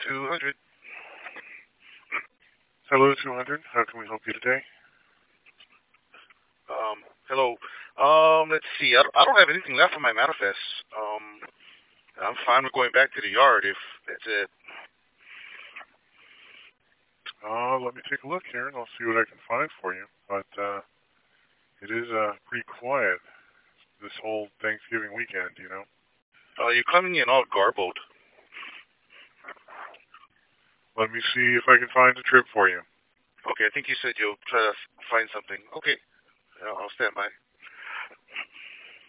200. Hello, 200. How can we help you today? Hello. Let's see. I don't have anything left on my manifest. I'm fine with going back to the yard if that's it. Let me take a look here and I'll see what I can find for you. But it is pretty quiet this whole Thanksgiving weekend, you know. You're coming in all garbled. Let me see if I can find a trip for you. Okay, I think you said you'll try to find something. Okay, I'll stand by.